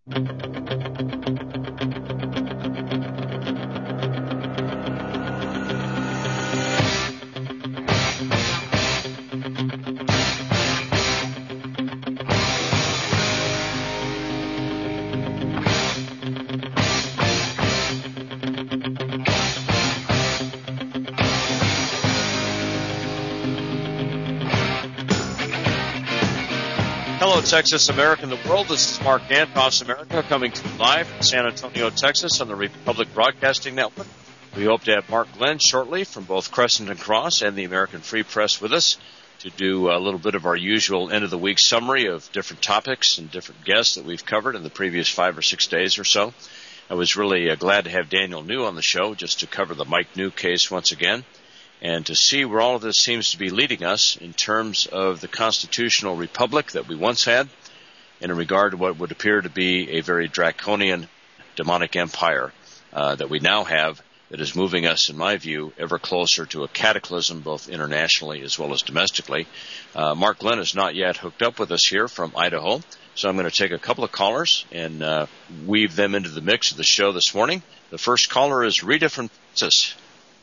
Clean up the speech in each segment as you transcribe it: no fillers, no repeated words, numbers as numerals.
Hello, Texas, America, and the world. This is Mark Danfoss, America, coming to you live from San Antonio, Texas, on the Republic Broadcasting Network. We hope to have Mark Glenn shortly from both Crescent and Cross and the American Free Press with us to do a little bit of our usual end-of-the-week summary of different topics and different guests that we've covered in the previous 5 or 6 days or so. I was really glad to have Daniel New on the show just to cover the Mike New case once again, and to see where all of this seems to be leading us in terms of the constitutional republic that we once had, and in regard to what would appear to be a very draconian demonic empire that we now have that is moving us, in my view, ever closer to a cataclysm, both internationally as well as domestically. Mark Glenn is not yet hooked up with us here from Idaho, so I'm going to take a couple of callers and weave them into the mix of the show this morning. The first caller is Rita from Texas.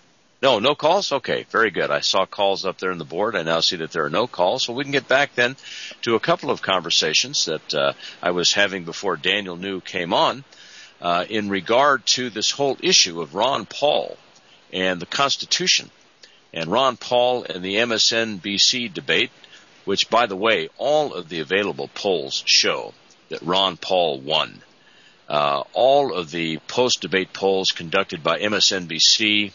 No calls? Okay, very good. I saw calls up there on the board. I now see that there are no calls. So we can get back then to a couple of conversations that I was having before Daniel New came on in regard to this whole issue of Ron Paul and the Constitution. And Ron Paul and the MSNBC debate, which, by the way, all of the available polls show that Ron Paul won. All of the post-debate polls conducted by MSNBC,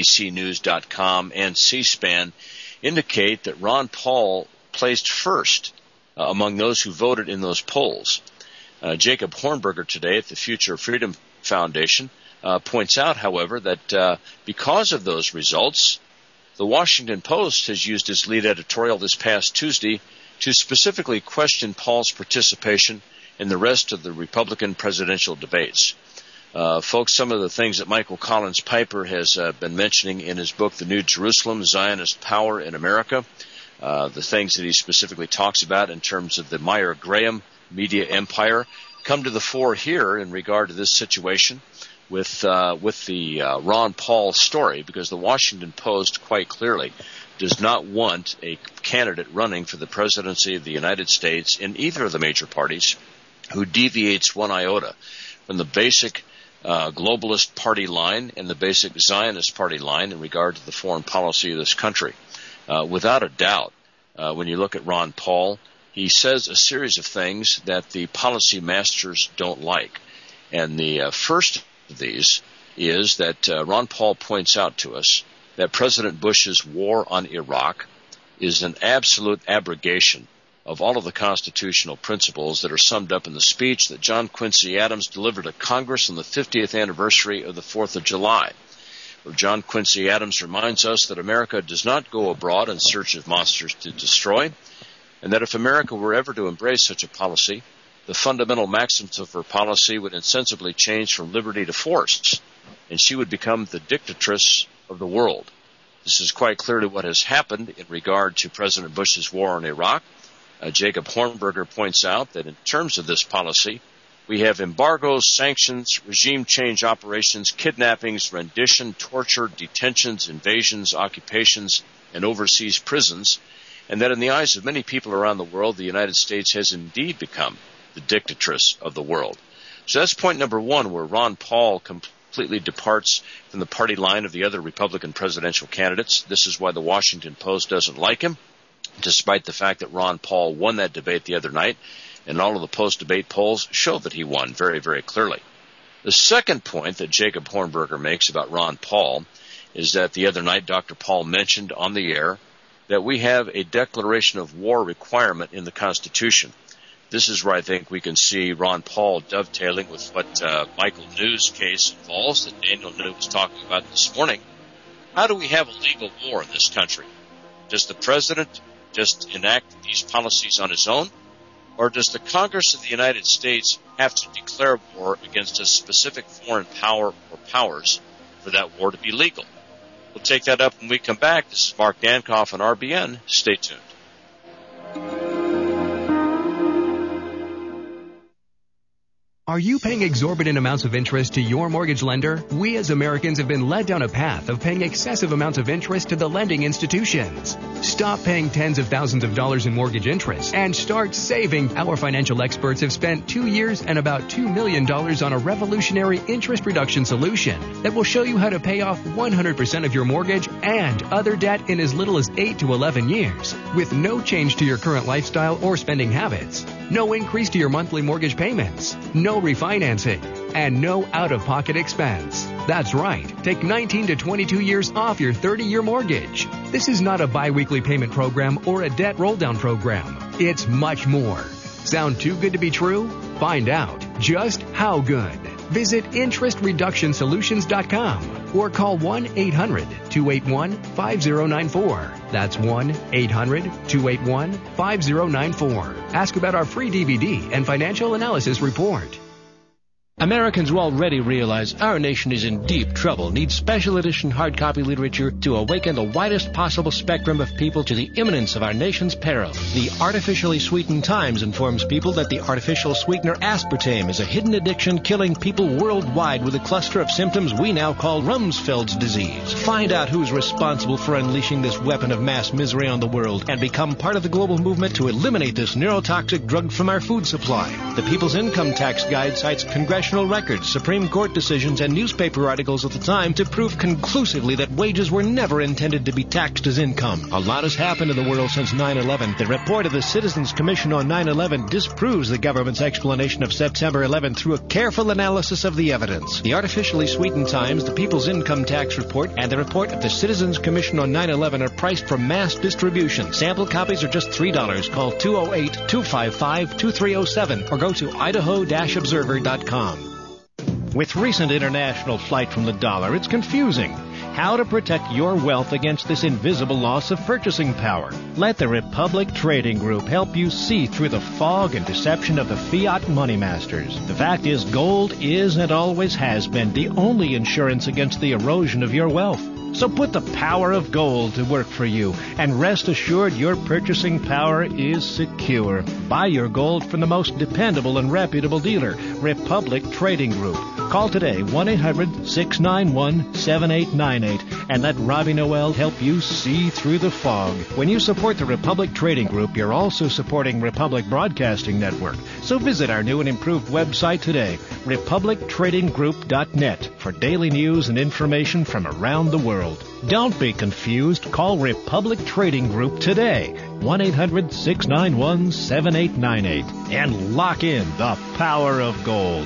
ABCnews.com, and C-SPAN indicate that Ron Paul placed first among those who voted in those polls. Jacob Hornberger today at the Future Freedom Foundation points out, however, that because of those results, the Washington Post has used its lead editorial this past Tuesday to specifically question Paul's participation in the rest of the Republican presidential debates. Folks, some of the things that Michael Collins Piper has been mentioning in his book, The New Jerusalem, Zionist Power in America, the things that he specifically talks about in terms of the Meyer-Graham media empire, come to the fore here in regard to this situation with the Ron Paul story, because the Washington Post quite clearly does not want a candidate running for the presidency of the United States in either of the major parties who deviates one iota from the basic globalist party line and the basic Zionist party line in regard to the foreign policy of this country. Without a doubt, when you look at Ron Paul, he says a series of things that the policy masters don't like. And the first of these is that Ron Paul points out to us that President Bush's war on Iraq is an absolute abrogation of all of the constitutional principles that are summed up in the speech that John Quincy Adams delivered to Congress on the 50th anniversary of the 4th of July, where John Quincy Adams reminds us that America does not go abroad in search of monsters to destroy, and that if America were ever to embrace such a policy, the fundamental maxims of her policy would insensibly change from liberty to force, and she would become the dictatress of the world. This is quite clearly what has happened in regard to President Bush's war on Iraq. Jacob Hornberger points out that in terms of this policy, we have embargoes, sanctions, regime change operations, kidnappings, rendition, torture, detentions, invasions, occupations, and overseas prisons, and that in the eyes of many people around the world, the United States has indeed become the dictatress of the world. So that's point number one, where Ron Paul completely departs from the party line of the other Republican presidential candidates. This is why the Washington Post doesn't like him, despite the fact that Ron Paul won that debate the other night, and all of the post-debate polls show that he won very, very clearly. The second point that Jacob Hornberger makes about Ron Paul is that the other night Dr. Paul mentioned on the air that we have a declaration of war requirement in the Constitution. This is where I think we can see Ron Paul dovetailing with what Michael New's case involves, that Daniel New was talking about this morning. How do we have a legal war in this country? Does the president just enact these policies on his own? Or does the Congress of the United States have to declare war against a specific foreign power or powers for that war to be legal? We'll take that up when we come back. This is Mark Dankoff on RBN. Stay tuned. Are you paying exorbitant amounts of interest to your mortgage lender? We as Americans have been led down a path of paying excessive amounts of interest to the lending institutions. Stop paying tens of thousands of dollars in mortgage interest and start saving. Our financial experts have spent 2 years and about $2 million on a revolutionary interest reduction solution that will show you how to pay off 100% of your mortgage and other debt in as little as 8 to 11 years with no change to your current lifestyle or spending habits. No increase to your monthly mortgage payments. No refinancing. And no out-of-pocket expense. That's right. Take 19 to 22 years off your 30-year mortgage. This is not a bi-weekly payment program or a debt roll-down program. It's much more. Sound too good to be true? Find out just how good. Visit interestreductionsolutions.com or call 1-800-281-5094. That's 1-800-281-5094. Ask about our free DVD and financial analysis report. Americans will already realize our nation is in deep trouble, needs special edition hard copy literature to awaken the widest possible spectrum of people to the imminence of our nation's peril. The Artificially Sweetened Times informs people that the artificial sweetener aspartame is a hidden addiction killing people worldwide with a cluster of symptoms we now call Rumsfeld's disease. Find out who's responsible for unleashing this weapon of mass misery on the world and become part of the global movement to eliminate this neurotoxic drug from our food supply. The People's Income Tax Guide cites congressional records, Supreme Court decisions, and newspaper articles of the time to prove conclusively that wages were never intended to be taxed as income. A lot has happened in the world since 9/11. The report of the Citizens Commission on 9/11 disproves the government's explanation of September 11 through a careful analysis of the evidence. The Artificially Sweetened Times, the People's Income Tax Report, and the report of the Citizens Commission on 9/11 are priced for mass distribution. Sample copies are just $3. Call 208-255-2307 or go to idaho-observer.com. With recent international flight from the dollar, it's confusing. How to protect your wealth against this invisible loss of purchasing power. Let the Republic Trading Group help you see through the fog and deception of the fiat money masters. The fact is, gold is and always has been the only insurance against the erosion of your wealth. So put the power of gold to work for you and rest assured your purchasing power is secure. Buy your gold from the most dependable and reputable dealer, Republic Trading Group. Call today 1-800-691-7898 and let Robbie Noel help you see through the fog. When you support the Republic Trading Group, you're also supporting Republic Broadcasting Network. So visit our new and improved website today, republictradinggroup.net, for daily news and information from around the world. Don't be confused. Call Republic Trading Group today, 1-800-691-7898, and lock in the power of gold.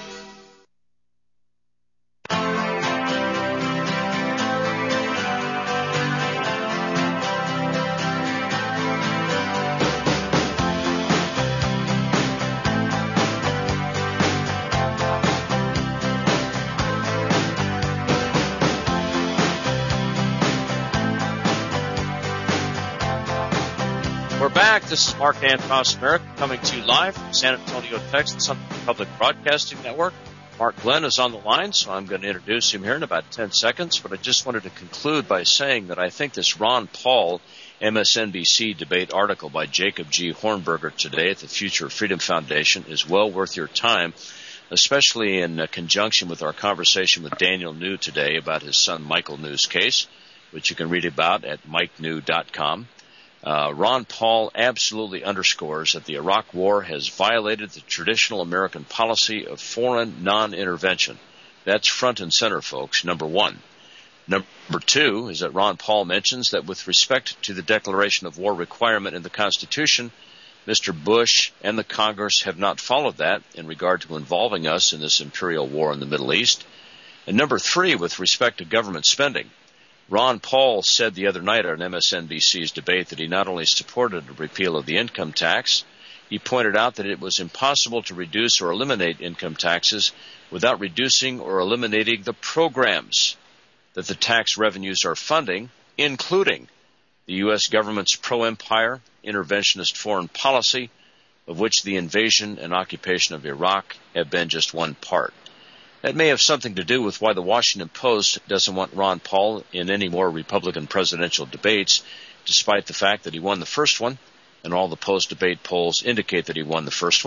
Back. This is Mark Antos America coming to you live from San Antonio, Texas on the Public Broadcasting Network. Mark Glenn is on the line, so I'm going to introduce him here in about 10 seconds. But I just wanted to conclude by saying that I think this Ron Paul MSNBC debate article by Jacob G. Hornberger today at the Future of Freedom Foundation is well worth your time, especially in conjunction with our conversation with Daniel New today about his son Michael New's case, which you can read about at mikenew.com. Ron Paul absolutely underscores that the Iraq War has violated the traditional American policy of foreign non-intervention. That's front and center, folks, number one. Number two is that Ron Paul mentions that with respect to the declaration of war requirement in the Constitution, Mr. Bush and the Congress have not followed that in regard to involving us in this imperial war in the Middle East. And number three, with respect to government spending, Ron Paul said the other night on MSNBC's debate that he not only supported a repeal of the income tax, he pointed out that it was impossible to reduce or eliminate income taxes without reducing or eliminating the programs that the tax revenues are funding, including the U.S. government's pro-empire, interventionist foreign policy, of which the invasion and occupation of Iraq have been just one part. That may have something to do with why the Washington Post doesn't want Ron Paul in any more Republican presidential debates, despite the fact that he won the first one, and all the post-debate polls indicate that he won the first one.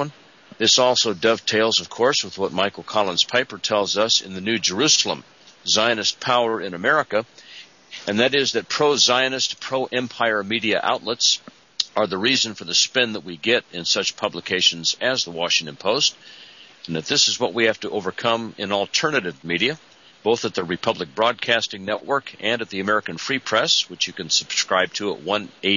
This also dovetails, of course, with what Michael Collins Piper tells us in the New Jerusalem, Zionist Power in America, and that is that pro-Zionist, pro-empire media outlets are the reason for the spin that we get in such publications as the Washington Post, and that this is what we have to overcome in alternative media, both at the Republic Broadcasting Network and at the American Free Press, which you can subscribe to at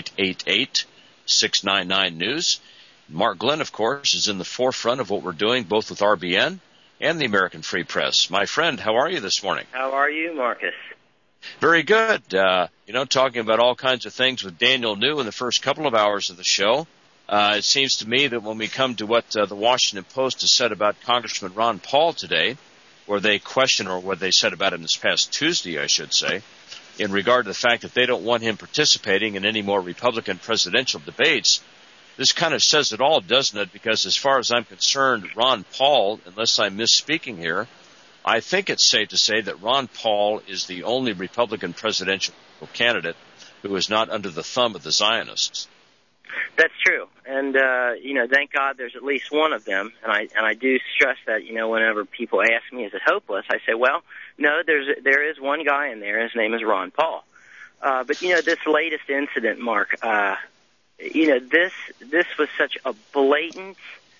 1-888-699-NEWS. Mark Glenn, of course, is in the forefront of what we're doing, both with RBN and the American Free Press. My friend, how are you this morning? How are you, Marcus? Very good. Talking about all kinds of things with Daniel New in the first couple of hours of the show. It seems to me that when we come to what the Washington Post has said about Congressman Ron Paul today, where they question, or what they said about him this past Tuesday, I should say, in regard to the fact that they don't want him participating in any more Republican presidential debates, this kind of says it all, doesn't it? Because as far as I'm concerned, Ron Paul, unless I'm misspeaking here, I think it's safe to say that Ron Paul is the only Republican presidential candidate who is not under the thumb of the Zionists. That's true. And, thank God there's at least one of them. And I do stress that, whenever people ask me, is it hopeless? I say, well, no, there is one guy in there. His name is Ron Paul. But this latest incident, Mark, this was such a blatant,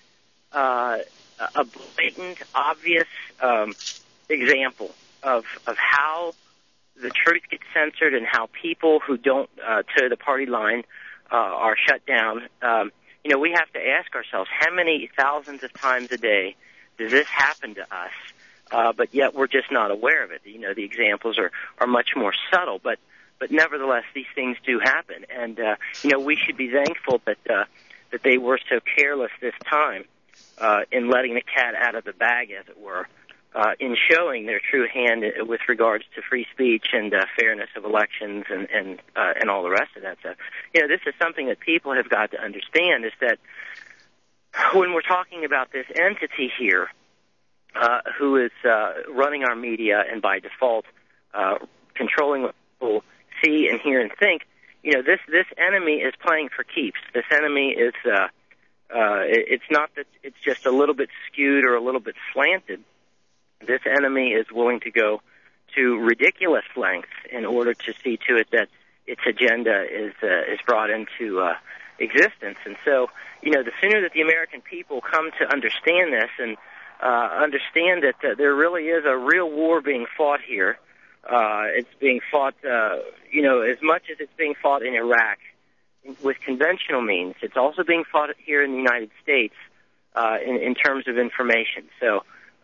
obvious example of how the truth gets censored and how people who don't toe the party line are shut down. We have to ask ourselves, how many thousands of times a day does this happen to us? But yet we're just not aware of it. The examples are much more subtle, but nevertheless, these things do happen. And, we should be thankful that they were so careless this time in letting the cat out of the bag, as it were, in showing their true hand with regards to free speech and fairness of elections and all the rest of that stuff. This is something that people have got to understand, is that when we're talking about this entity here who is running our media and by default controlling what people see and hear and think, this enemy is playing for keeps. This enemy is it's not that it's just a little bit skewed or a little bit slanted. This enemy is willing to go to ridiculous lengths in order to see to it that its agenda is brought into existence. And so, the sooner that the American people come to understand this and understand that there really is a real war being fought here. It's being fought, as much as it's being fought in Iraq with conventional means. It's also being fought here in the United States in terms of information. So,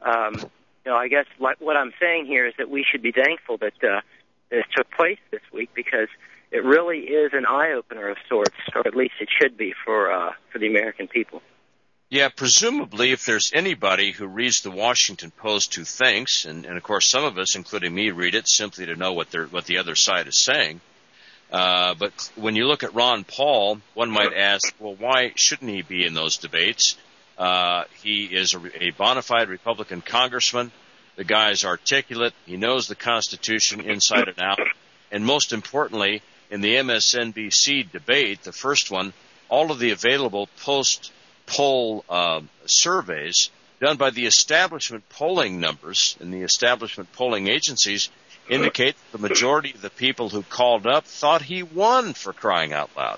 I guess what I'm saying here is that we should be thankful that this took place this week, because it really is an eye-opener of sorts, or at least it should be for the American people. Yeah, presumably if there's anybody who reads the Washington Post who thinks, and of course some of us, including me, read it simply to know what the other side is saying. But when you look at Ron Paul, one might ask, well, why shouldn't he be in those debates? He is a bona fide Republican congressman. The guy is articulate. He knows the Constitution inside and out. And most importantly, in the MSNBC debate, the first one, all of the available poll surveys done by the establishment polling numbers and the establishment polling agencies indicate that the majority of the people who called up thought he won, for crying out loud.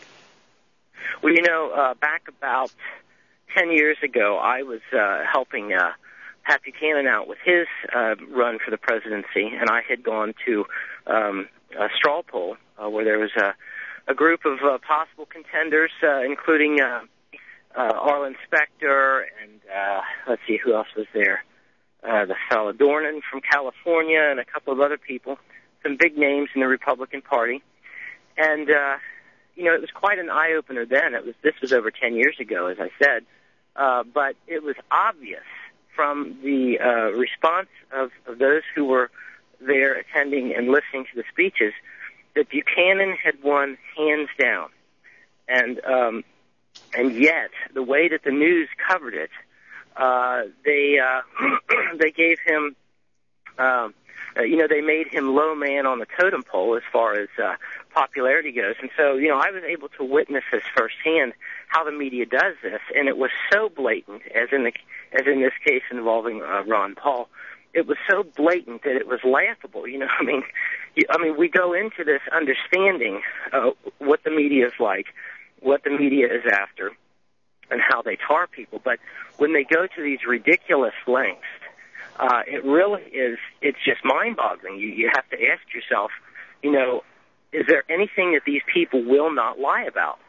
Well, back about 10 years ago, I was helping Pat Buchanan out with his run for the presidency, and I had gone to a straw poll where there was a group of possible contenders, including Arlen Specter and let's see who else was there. The fellow Dornan from California and a couple of other people, some big names in the Republican Party. And, it was quite an eye-opener then. This was over 10 years ago, as I said. But it was obvious from the response of those who were there attending and listening to the speeches that Buchanan had won hands down. And yet, the way that the news covered it, they gave him, they made him low man on the totem pole as far as popularity goes. And so, I was able to witness this firsthand, how the media does this, and it was so blatant, as in this case involving Ron Paul. It was so blatant that it was laughable. I mean, we go into this understanding what the media is like, what the media is after, and how they tar people. But when they go to these ridiculous lengths, it really is, it's just mind-boggling. You have to ask yourself, is there anything that these people will not lie about?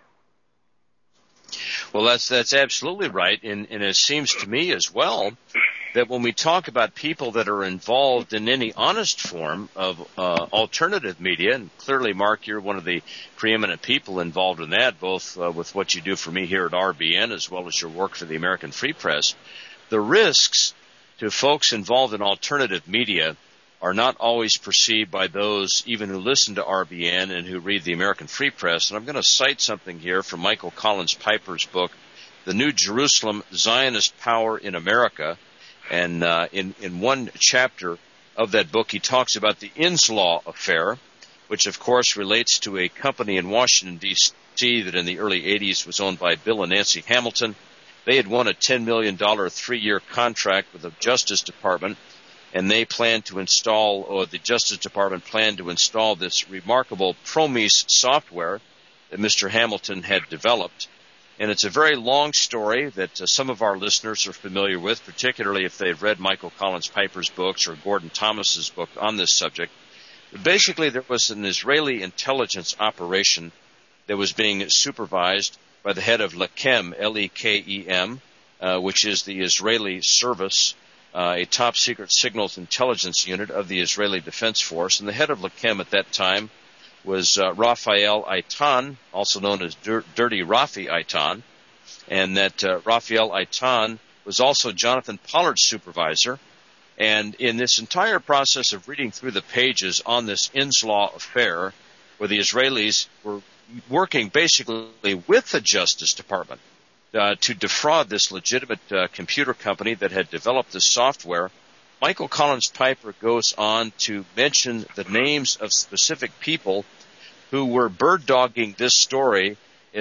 Well, that's absolutely right, and it seems to me as well that when we talk about people that are involved in any honest form of alternative media, and clearly, Mark, you're one of the preeminent people involved in that, both with what you do for me here at RBN as well as your work for the American Free Press, the risks to folks involved in alternative media are not always perceived by those even who listen to RBN and who read the American Free Press. And I'm going to cite something here from Michael Collins Piper's book, The New Jerusalem, Zionist Power in America. And in one chapter of that book, he talks about the Inslaw affair, which, of course, relates to a company in Washington, D.C. that in the early 80s was owned by Bill and Nancy Hamilton. They had won a $10 million 3-year contract with the Justice Department, and they planned to install, or the Justice Department planned to install this remarkable Promise software that Mr. Hamilton had developed. And it's a very long story that some of our listeners are familiar with, particularly if they've read Michael Collins Piper's books or Gordon Thomas's book on this subject. But basically, there was an Israeli intelligence operation that was being supervised by the head of Lekem, L-E-K-E-M, which is the Israeli service, a top-secret signals intelligence unit of the Israeli Defense Force. And the head of Lekem at that time was Raphael Eitan, also known as Dirty Rafi Eitan. And that Raphael Eitan was also Jonathan Pollard's supervisor. And in this entire process of reading through the pages on this Inslaw affair, where the Israelis were working basically with the Justice Department to defraud this legitimate computer company that had developed this software, Michael Collins Piper goes on to mention the names of specific people who were bird-dogging this story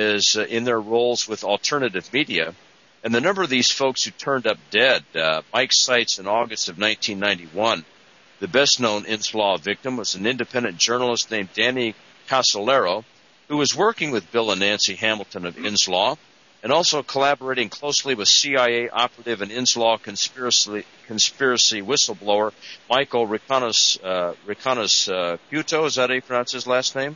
in their roles with alternative media. And the number of these folks who turned up dead, Mike cites in August of 1991, the best-known Inslaw victim was an independent journalist named Danny Casolaro, who was working with Bill and Nancy Hamilton of Inslaw, and also collaborating closely with CIA operative and Inslaw conspiracy whistleblower Michael Reconasciuto. Is that how you pronounce his last name?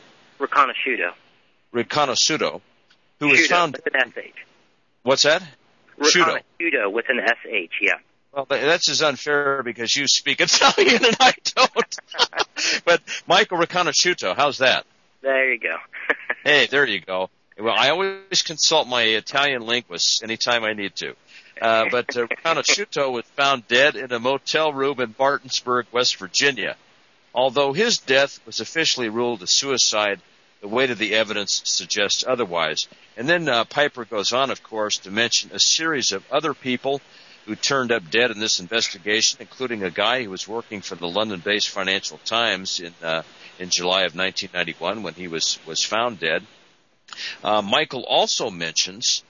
Reconasciuto, who was found with an SH. What's that? Reconasciuto with an SH, yeah. Well, that's as unfair because you speak Italian and I don't. But Michael Reconasciuto, how's that? There you go. Hey, there you go. Well, I always consult my Italian linguists anytime I need to. But Reconasciuto was found dead in a motel room in Martinsburg, West Virginia. Although his death was officially ruled a suicide, the weight of the evidence suggests otherwise. And then Piper goes on, of course, to mention a series of other people who turned up dead in this investigation, including a guy who was working for the London-based Financial Times in July of 1991 when he was found dead. Michael also mentions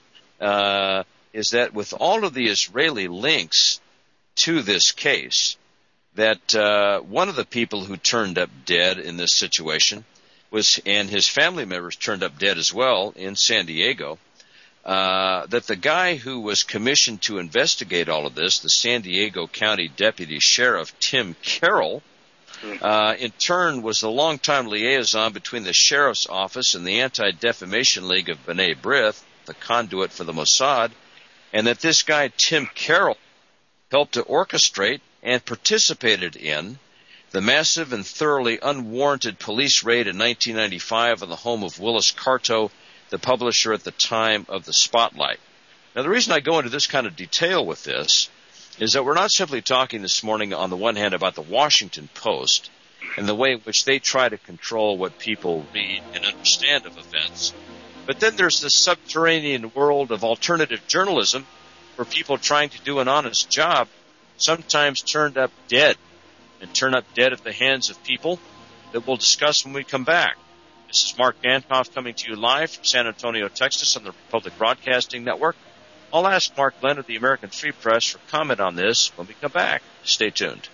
is that with all of the Israeli links to this case, that one of the people who turned up dead in this situation and his family members turned up dead as well in San Diego, that the guy who was commissioned to investigate all of this, the San Diego County Deputy Sheriff Tim Carroll, in turn was the longtime liaison between the Sheriff's Office and the Anti-Defamation League of B'nai B'rith, the conduit for the Mossad, and that this guy Tim Carroll helped to orchestrate and participated in the massive and thoroughly unwarranted police raid in 1995 on the home of Willis Carto, the publisher at the time of the Spotlight. Now, the reason I go into this kind of detail with this is that we're not simply talking this morning, on the one hand, about the Washington Post and the way in which they try to control what people read and understand of events, but then there's this subterranean world of alternative journalism where people trying to do an honest job sometimes turned up dead, and turn up dead at the hands of people that we'll discuss when we come back. This is Mark Dankoff coming to you live from San Antonio, Texas on the Republic Broadcasting Network. I'll ask Mark Glenn of the American Free Press for comment on this when we come back. Stay tuned.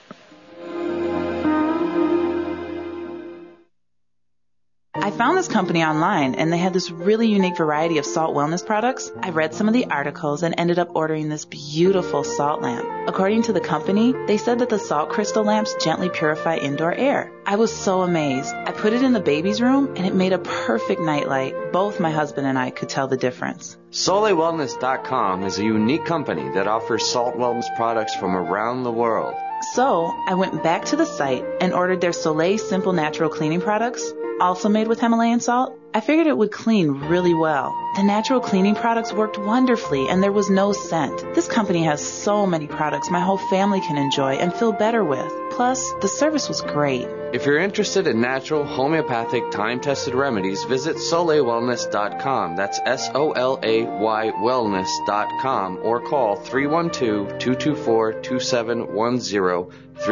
I found this company online, and they had this really unique variety of salt wellness products. I read some of the articles and ended up ordering this beautiful salt lamp. According to the company, they said that the salt crystal lamps gently purify indoor air. I was so amazed. I put it in the baby's room, and it made a perfect nightlight. Both my husband and I could tell the difference. SoleilWellness.com is a unique company that offers salt wellness products from around the world. So I went back to the site and ordered their Soleil Simple Natural Cleaning products, also made with Himalayan salt. I figured it would clean really well. The natural cleaning products worked wonderfully, and there was no scent. This company has so many products my whole family can enjoy and feel better with. Plus, the service was great. If you're interested in natural, homeopathic, time-tested remedies, visit SoleilWellness.com. That's SOLAY wellness.com, or call 312-224-2710,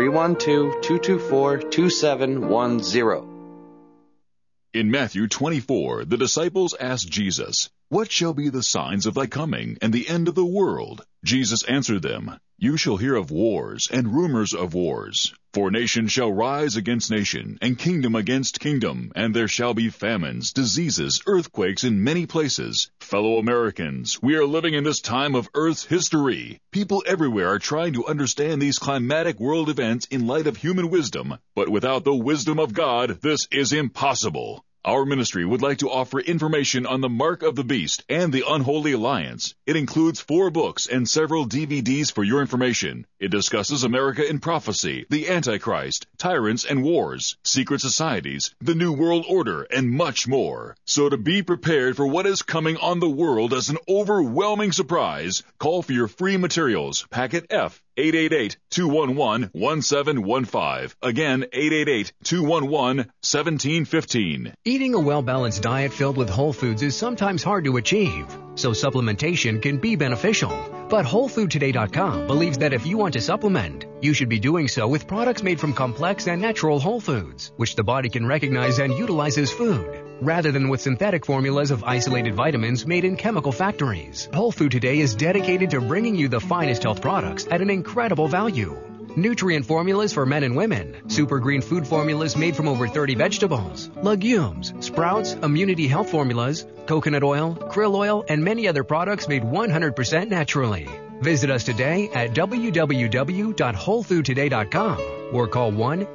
312-224-2710. In Matthew 24, the disciples asked Jesus, "What shall be the signs of thy coming and the end of the world?" Jesus answered them, "You shall hear of wars and rumors of wars. For nation shall rise against nation, and kingdom against kingdom, and there shall be famines, diseases, earthquakes in many places." Fellow Americans, we are living in this time of Earth's history. People everywhere are trying to understand these climatic world events in light of human wisdom, but without the wisdom of God, this is impossible. Our ministry would like to offer information on the Mark of the Beast and the Unholy Alliance. It includes 4 books and several DVDs for your information. It discusses America in prophecy, the Antichrist, tyrants and wars, secret societies, the New World Order, and much more. So to be prepared for what is coming on the world as an overwhelming surprise, call for your free materials, Packet F, 888-211-1715. Again, 888-211-1715. Eating a well-balanced diet filled with whole foods is sometimes hard to achieve, so supplementation can be beneficial. But WholeFoodToday.com believes that if you want to supplement, you should be doing so with products made from complex and natural whole foods, which the body can recognize and utilize as food, rather than with synthetic formulas of isolated vitamins made in chemical factories. Whole Food Today is dedicated to bringing you the finest health products at an incredible value. Nutrient formulas for men and women, super green food formulas made from over 30 vegetables, legumes, sprouts, immunity health formulas, coconut oil, krill oil, and many other products made 100% naturally. Visit us today at www.wholefoodtoday.com or call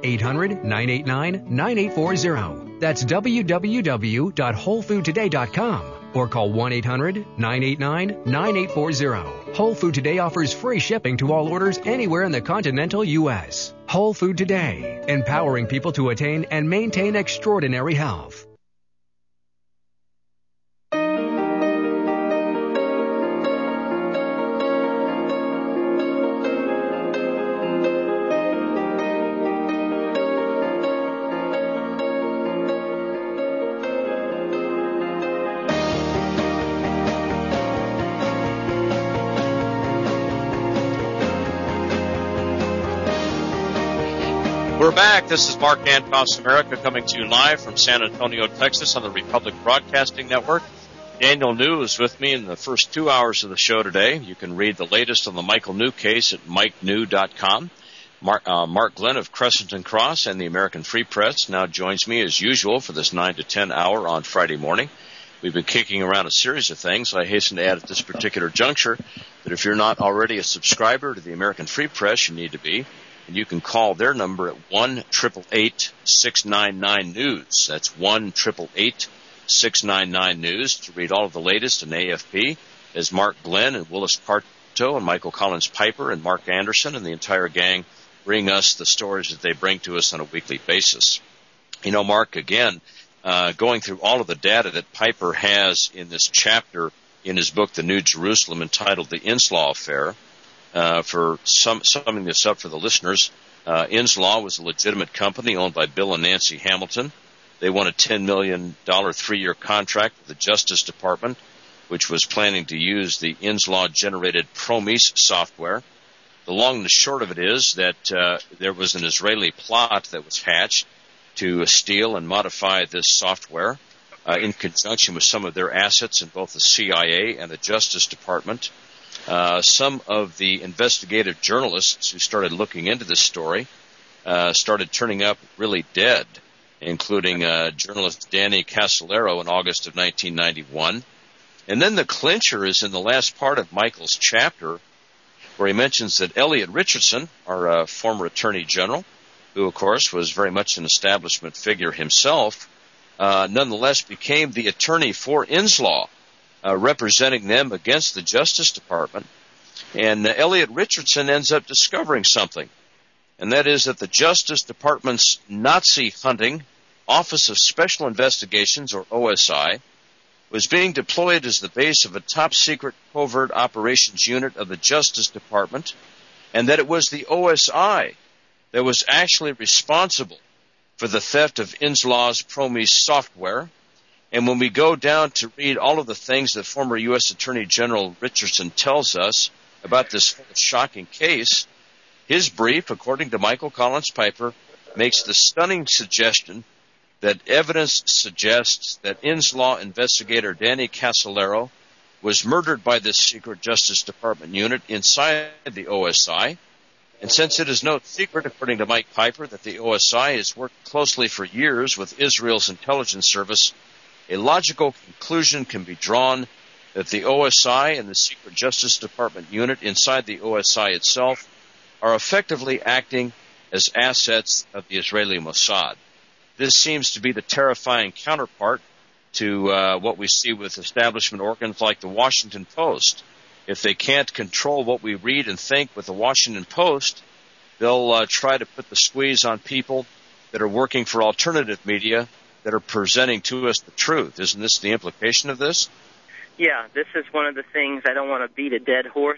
1-800-989-9840. That's www.wholefoodtoday.com or call 1-800-989-9840. Whole Food Today offers free shipping to all orders anywhere in the continental U.S. Whole Food Today, empowering people to attain and maintain extraordinary health. We're back. This is Mark Dankoff's America coming to you live from San Antonio, Texas on the Republic Broadcasting Network. Daniel New is with me in the first 2 hours of the show today. You can read the latest on the Michael New case at MikeNew.com. Mark Glenn of Crescent and Cross and the American Free Press now joins me as usual for this 9 to 10 hour on Friday morning. We've been kicking around a series of things, so I hasten to add at this particular juncture that if you're not already a subscriber to the American Free Press, you need to be. And you can call their number at 1-888-699-NEWS. That's 1-888-699-NEWS to read all of the latest in AFP as Mark Glenn and Willis Parto and Michael Collins Piper and Mark Anderson and the entire gang bring us the stories that they bring to us on a weekly basis. You know, Mark, again, going through all of the data that Piper has in this chapter in his book, The New Jerusalem, entitled The Inslaw Affair, for summing this up for the listeners, Inslaw was a legitimate company owned by Bill and Nancy Hamilton. They won a $10 million 3-year contract with the Justice Department, which was planning to use the Inslaw-generated Prometheus software. The long and the short of it is that there was an Israeli plot that was hatched to steal and modify this software in conjunction with some of their assets in both the CIA and the Justice Department. Some of the investigative journalists who started looking into this story started turning up really dead, including journalist Danny Casolaro in August of 1991. And then the clincher is in the last part of Michael's chapter, where he mentions that Elliot Richardson, our former Attorney General, who, of course, was very much an establishment figure himself, nonetheless became the attorney for Inslaw, representing them against the Justice Department. And Elliot Richardson ends up discovering something, and that is that the Justice Department's Nazi-hunting Office of Special Investigations, or OSI, was being deployed as the base of a top-secret covert operations unit of the Justice Department, and that it was the OSI that was actually responsible for the theft of Inslaw's Promise software. And when we go down to read all of the things that former U.S. Attorney General Richardson tells us about this shocking case, his brief, according to Michael Collins Piper, makes the stunning suggestion that evidence suggests that Inslaw investigator Danny Casolaro was murdered by this secret Justice Department unit inside the OSI. And since it is no secret, according to Mike Piper, that the OSI has worked closely for years with Israel's intelligence service, a logical conclusion can be drawn that the OSI and the secret Justice Department unit inside the OSI itself are effectively acting as assets of the Israeli Mossad. This seems to be the terrifying counterpart to what we see with establishment organs like the Washington Post. If they can't control what we read and think with the Washington Post, they'll try to put the squeeze on people that are working for alternative media that are presenting to us the truth. Isn't this the implication of this? Yeah, this is one of the things. I don't want to beat a dead horse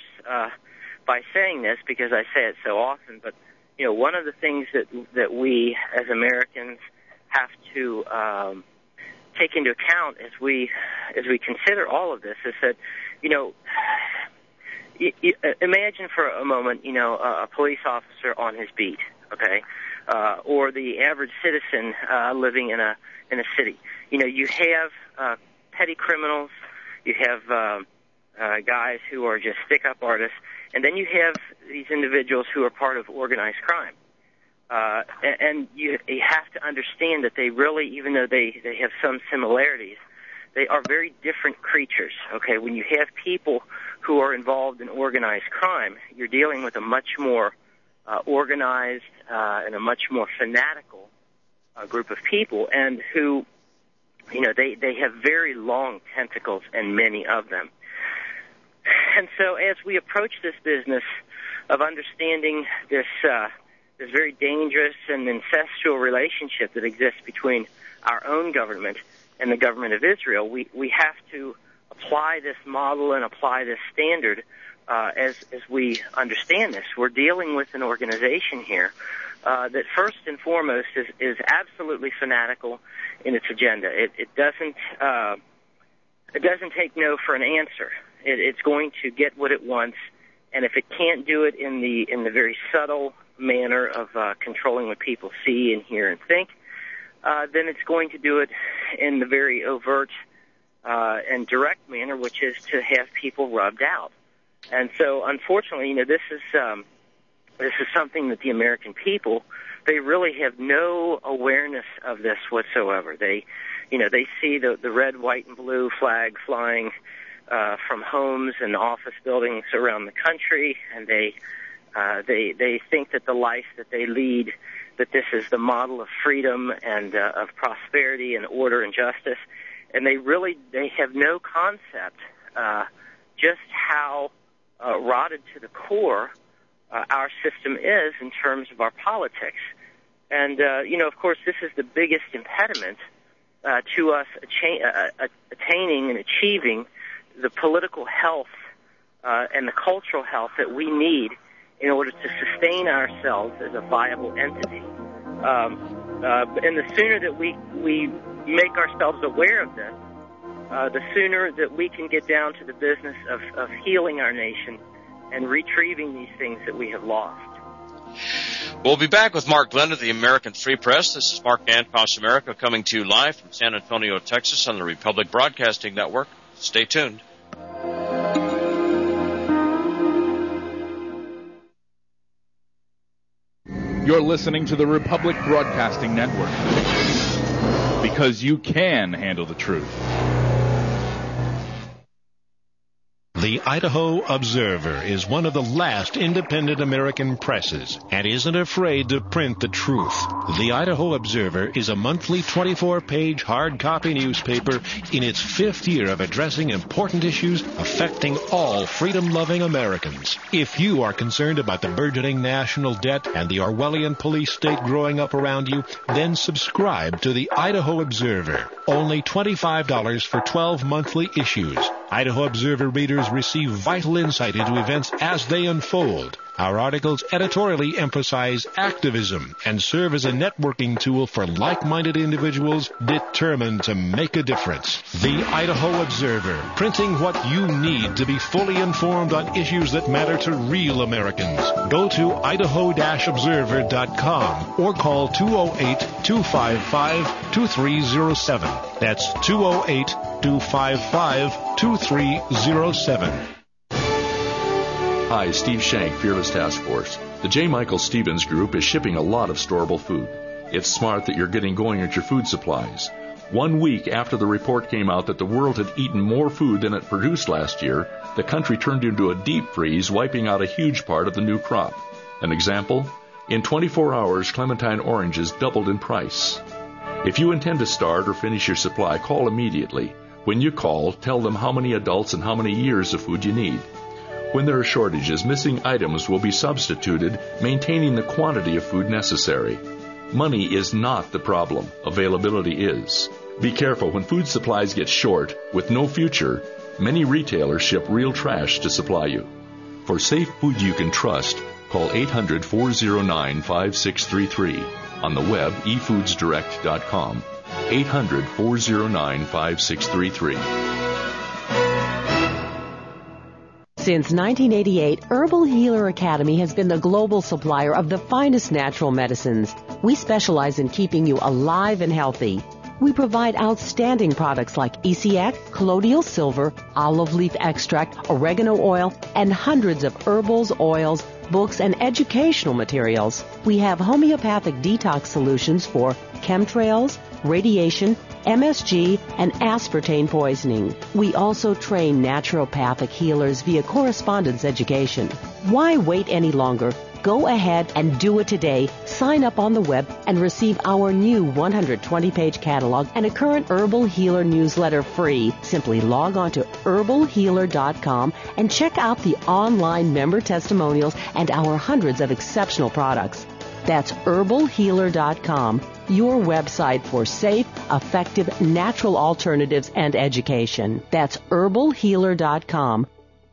by saying this because I say it so often, but you know, one of the things that we as Americans have to take into account as we consider all of this is that, you know, imagine for a moment, you know, a police officer on his beat, okay, or the average citizen living in a city. You know, you have petty criminals, you have guys who are just stick-up artists, and then you have these individuals who are part of organized crime. And you have to understand that they really, even though they have some similarities, they are very different creatures, okay? When you have people who are involved in organized crime, you're dealing with a much more organized and a much more fanatical group of people, and who, you know, they have very long tentacles, and many of them. And so as we approach this business of understanding this very dangerous and incestual relationship that exists between our own government and the government of Israel, we have to apply this model and apply this standard as we understand this. We're dealing with an organization here that first and foremost is absolutely fanatical in its agenda. It doesn't take no for an answer. It's going to get what it wants, and if it can't do it in the very subtle manner of controlling what people see and hear and think, then it's going to do it in the very overt and direct manner, which is to have people rubbed out. And so, unfortunately, you know, this is something that the American people, they really have no awareness of this whatsoever. They see the red, white, and blue flag flying from homes and office buildings around the country, and they think that the life that they lead, that this is the model of freedom and of prosperity and order and justice, and they have no concept just how rotted to the core our system is in terms of our politics. And you know, of course, this is the biggest impediment to us attaining and achieving the political health and the cultural health that we need in order to sustain ourselves as a viable entity. And the sooner that we make ourselves aware of this, the sooner that we can get down to the business of healing our nation and retrieving these things that we have lost. We'll be back with Mark Glenn of the American Free Press. This is Mark Dantos America coming to you live from San Antonio, Texas on the Republic Broadcasting Network. Stay tuned. You're listening to the Republic Broadcasting Network, because you can handle the truth. The Idaho Observer is one of the last independent American presses and isn't afraid to print the truth. The Idaho Observer is a monthly 24-page hard copy newspaper in its 5th year of addressing important issues affecting all freedom-loving Americans. If you are concerned about the burgeoning national debt and the Orwellian police state growing up around you, then subscribe to the Idaho Observer. Only $25 for 12 monthly issues. Idaho Observer readers receive vital insight into events as they unfold. Our articles editorially emphasize activism and serve as a networking tool for like-minded individuals determined to make a difference. The Idaho Observer, printing what you need to be fully informed on issues that matter to real Americans. Go to idaho-observer.com or call 208-255-2307. That's 208-255-2307. Hi, Steve Shank, Fearless Task Force. The J. Michael Stevens Group is shipping a lot of storable food. It's smart that you're getting going at your food supplies. 1 week after the report came out that the world had eaten more food than it produced last year, the country turned into a deep freeze, wiping out a huge part of the new crop. An example? In 24 hours, clementine oranges doubled in price. If you intend to start or finish your supply, call immediately. When you call, tell them how many adults and how many years of food you need. When there are shortages, missing items will be substituted, maintaining the quantity of food necessary. Money is not the problem. Availability is. Be careful when food supplies get short, with no future. Many retailers ship real trash to supply you. For safe food you can trust, call 800-409-5633. On the web, efoodsdirect.com. 800-409-5633. Since 1988, Herbal Healer Academy has been the global supplier of the finest natural medicines. We specialize in keeping you alive and healthy. We provide outstanding products like ECX, colloidal silver, olive leaf extract, oregano oil, and hundreds of herbals, oils, books, and educational materials. We have homeopathic detox solutions for chemtrails, radiation, MSG, and aspartame poisoning. We also train naturopathic healers via correspondence education. Why wait any longer? Go ahead and do it today. Sign up on the web and receive our new 120-page catalog and a current Herbal Healer newsletter free. Simply log on to herbalhealer.com and check out the online member testimonials and our hundreds of exceptional products. That's herbalhealer.com, your website for safe, effective, natural alternatives and education. That's herbalhealer.com.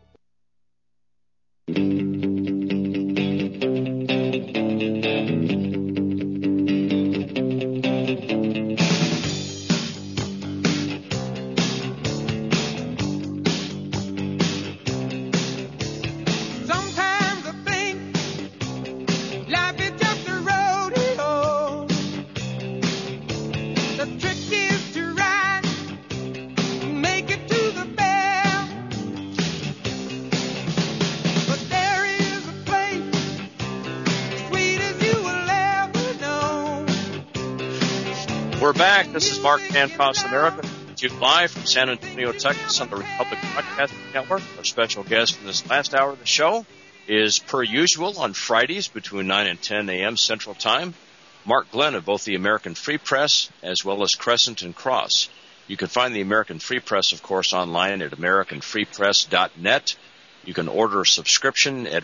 We're back. This is Mark Dantos America, live from San Antonio, Texas on the Republic Broadcasting Network. Our special guest in this last hour of the show is, per usual, on Fridays between 9 and 10 a.m. Central Time, Mark Glenn of both the American Free Press as well as Crescent and Cross. You can find the American Free Press, of course, online at AmericanFreePress.net. You can order a subscription at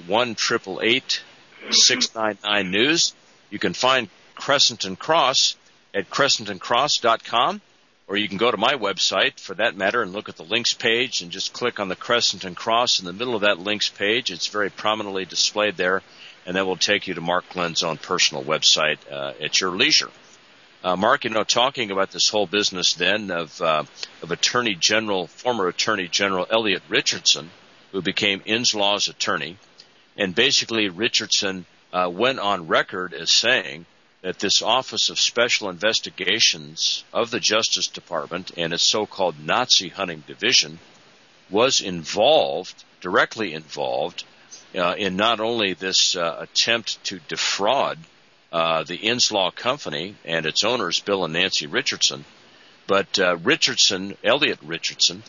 1-888-699-NEWS. You can find Crescent and Cross at crescentandcross.com, or you can go to my website, for that matter, and look at the links page and just click on the Crescent and Cross in the middle of that links page. It's very prominently displayed there, and that will take you to Mark Glenn's own personal website at your leisure. Mark, talking about this whole business then of former Attorney General Elliot Richardson, who became Inslaw's attorney, and basically Richardson went on record as saying that this Office of Special Investigations of the Justice Department and its so-called Nazi hunting division was directly involved, in not only this attempt to defraud the Inslaw Company and its owners, Bill and Nancy Richardson, but Elliot Richardson,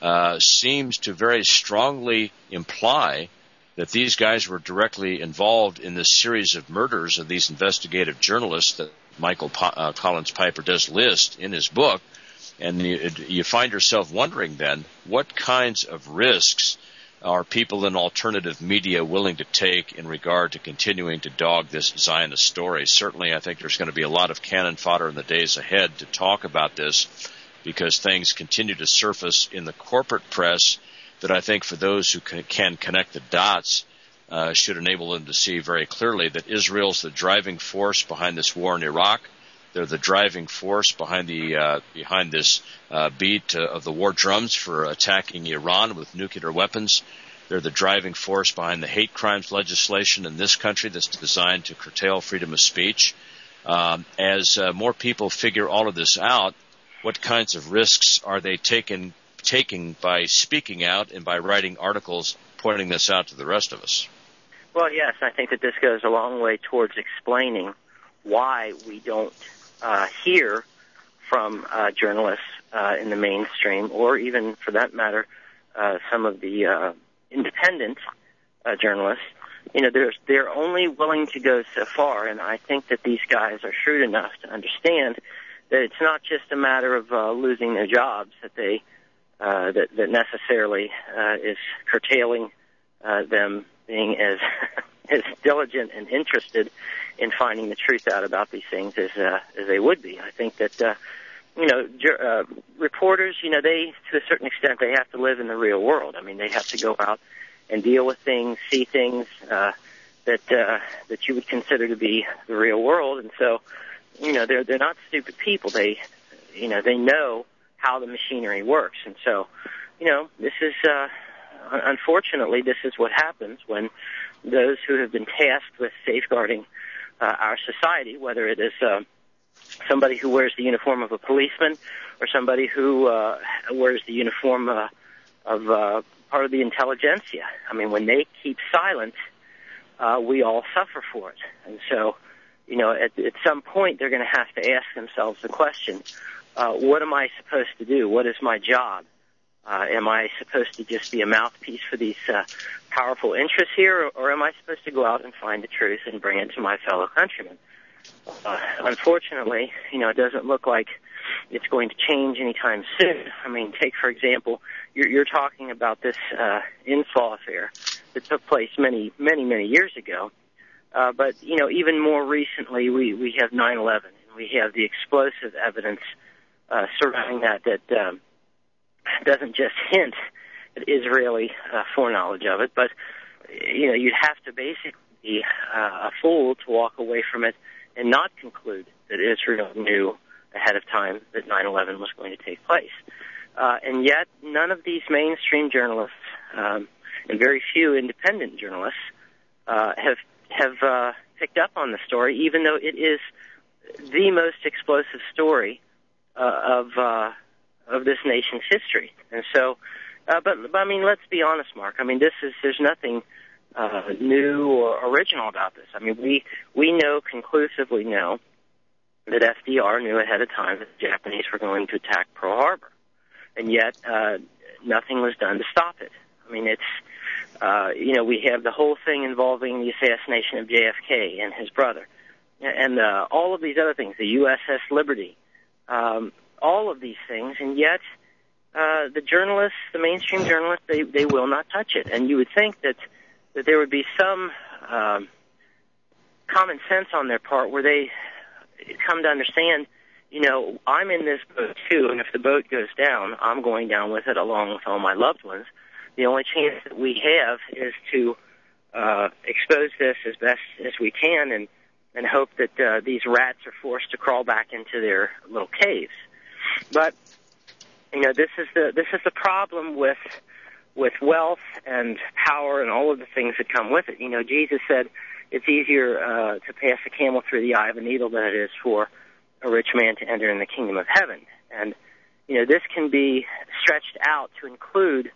seems to very strongly imply that these guys were directly involved in this series of murders of these investigative journalists that Michael Collins Piper does list in his book. And you find yourself wondering then, what kinds of risks are people in alternative media willing to take in regard to continuing to dog this Zionist story? Certainly, I think there's going to be a lot of cannon fodder in the days ahead to talk about this, because things continue to surface in the corporate press that I think for those who can connect the dots should enable them to see very clearly that Israel's the driving force behind this war in Iraq. They're the driving force behind this beat of the war drums for attacking Iran with nuclear weapons. They're the driving force behind the hate crimes legislation in this country that's designed to curtail freedom of speech. As more people figure all of this out, what kinds of risks are they taking by speaking out and by writing articles pointing this out to the rest of us? Well, yes, I think that this goes a long way towards explaining why we don't hear from journalists in the mainstream, or even, for that matter, some of the independent journalists. You know, they're only willing to go so far, and I think that these guys are shrewd enough to understand that it's not just a matter of losing their jobs that they that necessarily is curtailing them being as as diligent and interested in finding the truth out about these things as they would be. I think that reporters, they, to a certain extent, they have to live in the real world. I mean, they have to go out and deal with things, see things that you would consider to be the real world, and so they're not stupid people. They know how the machinery works, and so this is unfortunately this is what happens when those who have been tasked with safeguarding our society, whether it is somebody who wears the uniform of a policeman or somebody who wears the uniform of part of the intelligentsia. I mean, when they keep silent, we all suffer for it. And so, at some point they're going to have to ask themselves the question, what am I supposed to do? What is my job? Am I supposed to just be a mouthpiece for these powerful interests here, or am I supposed to go out and find the truth and bring it to my fellow countrymen? Unfortunately, it doesn't look like it's going to change anytime soon. I mean, take, for example, you're talking about this Inslaw affair that took place many, many, many years ago. But, even more recently, we have 9/11, and we have the explosive evidence surrounding that doesn't just hint at Israeli foreknowledge of it, but, you'd have to basically be a fool to walk away from it and not conclude that Israel knew ahead of time that 9/11 was going to take place. And yet, none of these mainstream journalists and very few independent journalists have picked up on the story, even though it is the most explosive story of this nation's history. And so, but I mean, let's be honest, Mark. I mean, there's nothing new or original about this. I mean, we conclusively know that FDR knew ahead of time that the Japanese were going to attack Pearl Harbor, and yet nothing was done to stop it. I mean, it's we have the whole thing involving the assassination of JFK and his brother, and all of these other things, the USS Liberty, all of these things, and yet the journalists, the mainstream journalists, they will not touch it. And you would think that there would be some common sense on their part where they come to understand, I'm in this boat too, and if the boat goes down, I'm going down with it along with all my loved ones. The only chance that we have is to expose this as best as we can and hope that these rats are forced to crawl back into their little caves. But this is the problem with with wealth and power and all of the things that come with it. You know, Jesus said it's easier to pass a camel through the eye of a needle than it is for a rich man to enter in the kingdom of heaven. And, you know, this can be stretched out to include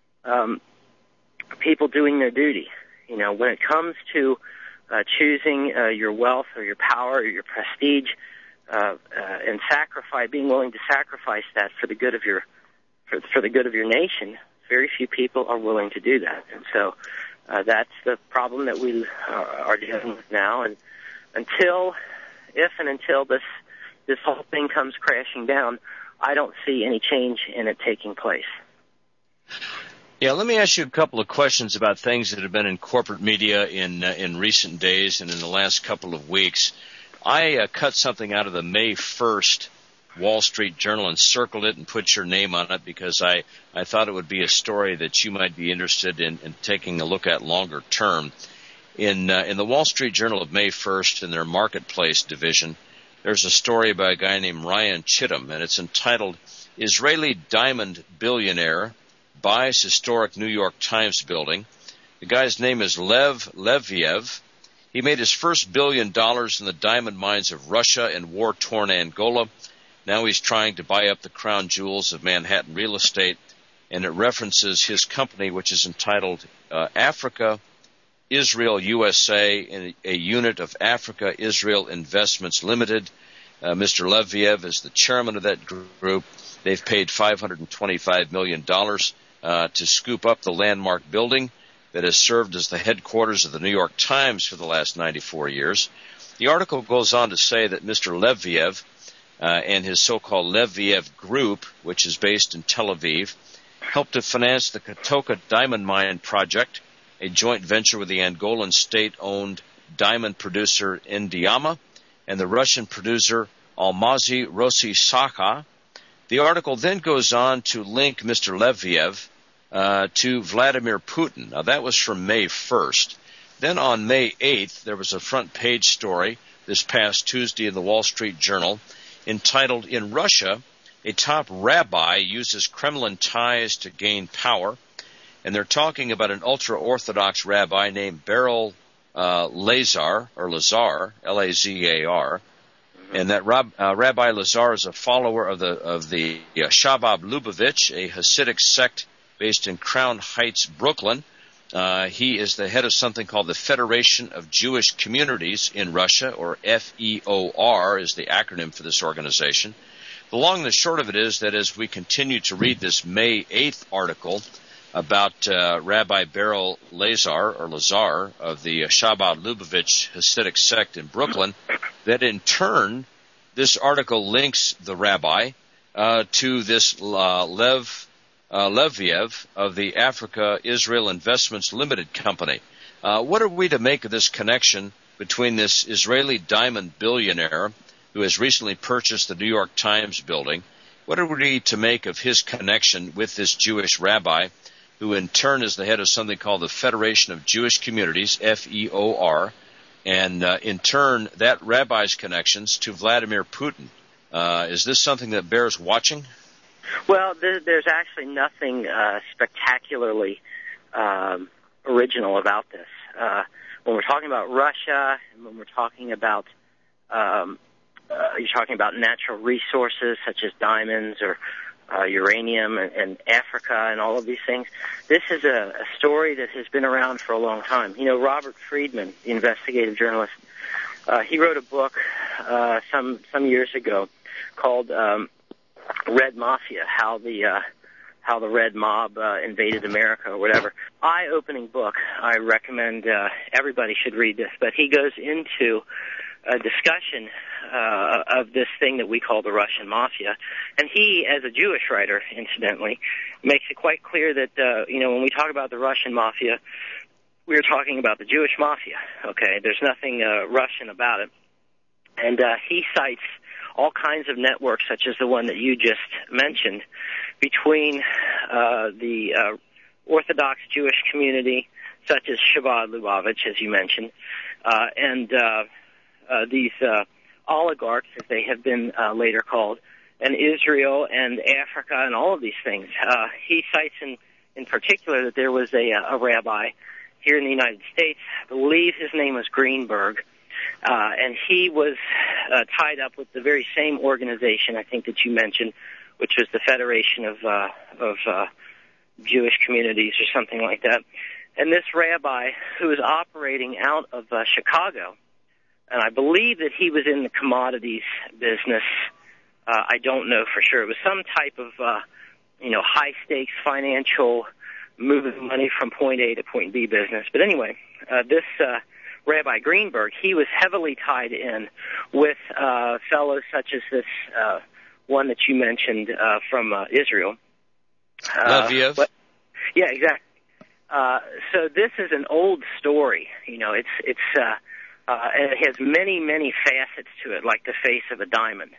people doing their duty. You know, when it comes to choosing your wealth or your power or your prestige, and being willing to sacrifice that for the good of your nation, very few people are willing to do that. And so that's the problem that we are dealing with now. And until this whole thing comes crashing down, I don't see any change in it taking place. Yeah, let me ask you a couple of questions about things that have been in corporate media in recent days and in the last couple of weeks. I cut something out of the May 1st Wall Street Journal and circled it and put your name on it because I thought it would be a story that you might be interested in taking a look at longer term. In the Wall Street Journal of May 1st, in their marketplace division, there's a story by a guy named Ryan Chittum, and it's entitled, Israeli Diamond Billionaire Buys Historic New York Times Building. The guy's name is Lev Leviev. He made his first $1 billion in the diamond mines of Russia and war-torn Angola. Now he's trying to buy up the crown jewels of Manhattan real estate, and it references his company, which is entitled Africa Israel USA, a unit of Africa Israel Investments Limited. Mr. Leviev is the chairman of that group. They've paid $525 million to scoop up the landmark building that has served as the headquarters of the New York Times for the last 94 years. The article goes on to say that Mr. Leviev and his so-called Leviev Group, which is based in Tel Aviv, helped to finance the Katoka Diamond Mine project, a joint venture with the Angolan state-owned diamond producer Indiama and the Russian producer Almazy Rossi Sakha. The article then goes on to link Mr. Leviev to Vladimir Putin. Now, that was from May 1st. Then on May 8th, there was a front page story this past Tuesday in the Wall Street Journal entitled, In Russia, a top rabbi uses Kremlin ties to gain power. And they're talking about an ultra-Orthodox rabbi named Beryl Lazar, or Lazar, L-A-Z-A-R. And that Rabbi Lazar is a follower of the Shabbat Lubavitch, a Hasidic sect based in Crown Heights, Brooklyn. He is the head of something called the Federation of Jewish Communities in Russia, or FEOR is the acronym for this organization. The long and the short of it is that as we continue to read this May 8th article about Rabbi Beryl Lazar, or Lazar, of the Shabbat Lubavitch Hasidic sect in Brooklyn, that in turn, this article links the rabbi to this Leviev of the Africa Israel Investments Limited Company. What are we to make of this connection between this Israeli diamond billionaire who has recently purchased the New York Times building? What are we to make of his connection with this Jewish rabbi, who in turn is the head of something called the Federation of Jewish Communities, FEOR, and in turn, that rabbi's connections to Vladimir Putin? Is this something that bears watching? Well, there's actually nothing spectacularly original about this. When we're talking about Russia, and when we're talking about you're talking about natural resources such as diamonds or uranium and Africa and all of these things, this is a story that has been around for a long time. You know, Robert Friedman, the investigative journalist, he wrote a book some years ago called Red Mafia, how the Red Mob invaded America or whatever. Eye-opening book. I recommend everybody should read this. But he goes into a discussion of this thing that we call the Russian Mafia. And he, as a Jewish writer, incidentally, makes it quite clear that, when we talk about the Russian Mafia, we're talking about the Jewish Mafia, okay? There's nothing Russian about it. And he cites all kinds of networks, such as the one that you just mentioned, between the Orthodox Jewish community, such as Shabbat Lubavitch, as you mentioned, and these oligarchs, as they have been later called, and Israel and Africa and all of these things. He cites in in particular that there was a rabbi here in the United States. I believe his name was Greenberg, and he was tied up with the very same organization, I think, that you mentioned, which was the Federation of Jewish Communities or something like that. And this rabbi, who was operating out of Chicago, and I believe that he was in the commodities business. I don't know for sure. It was some type of, high-stakes financial moving money from point A to point B business. But anyway, this Rabbi Greenberg, he was heavily tied in with fellows such as this one that you mentioned from Israel. Leviev? Yeah, exactly. So this is an old story. It's and it has many, many facets to it, like the face of a diamond.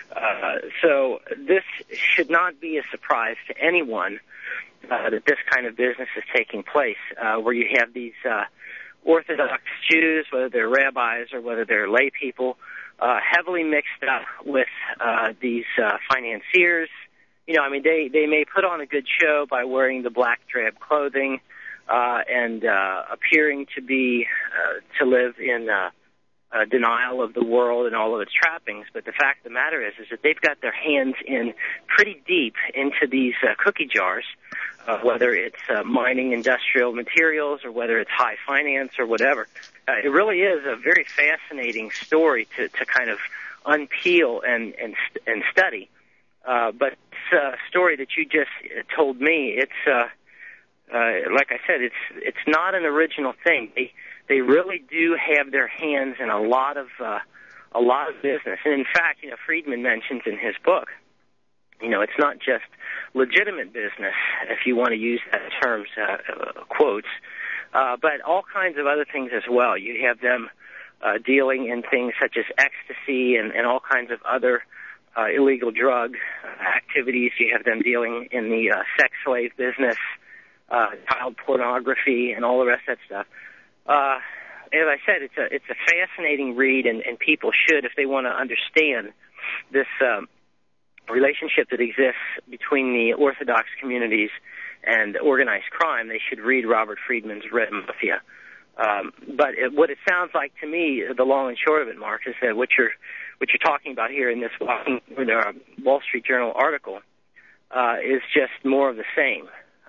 So this should not be a surprise to anyone that this kind of business is taking place, where you have these Orthodox Jews, whether they're rabbis or whether they're lay people, heavily mixed up with these financiers. They may put on a good show by wearing the black drab clothing and appearing to live in denial of the world and all of its trappings. But the fact of the matter is that they've got their hands in pretty deep into these cookie jars, whether it's mining industrial materials or whether it's high finance or whatever. It really is a very fascinating story to kind of unpeel and study. But this story that you just told me, it's like I said, it's not an original thing. They really do have their hands in a lot of business. And in fact, Friedman mentions in his book, it's not just legitimate business, if you want to use that term, quotes, but all kinds of other things as well. You have them dealing in things such as ecstasy and all kinds of other illegal drug activities. You have them dealing in the sex slave business, child pornography, and all the rest of that stuff. As I said, it's a fascinating read, and people should, if they want to understand this relationship that exists between the Orthodox communities and organized crime, they should read Robert Friedman's Red Mafia. But what it sounds like to me, the long and short of it, Mark, is that what you're talking about here in this Wall Street Journal article is just more of the same.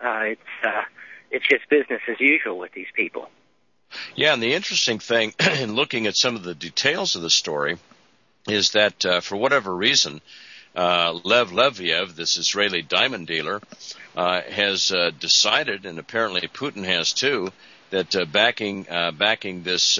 It's just business as usual with these people. Yeah, and the interesting thing in looking at some of the details of the story is that for whatever reason, Lev Leviev, this Israeli diamond dealer, has decided, and apparently Putin has too, that backing this